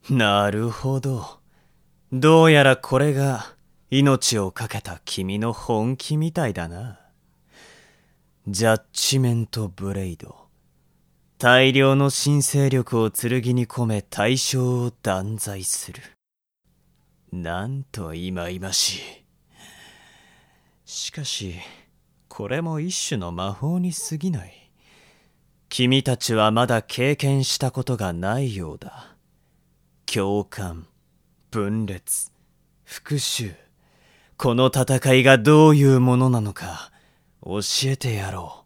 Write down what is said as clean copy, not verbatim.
なるほど。どうやらこれが命を懸けた君の本気みたいだな。ジャッジメントブレイド。大量の神聖力を剣に込め対象を断罪する。なんと忌々しい。しかし、これも一種の魔法に過ぎない。君たちはまだ経験したことがないようだ。共感、分裂、復讐。この戦いがどういうものなのか教えてやろう。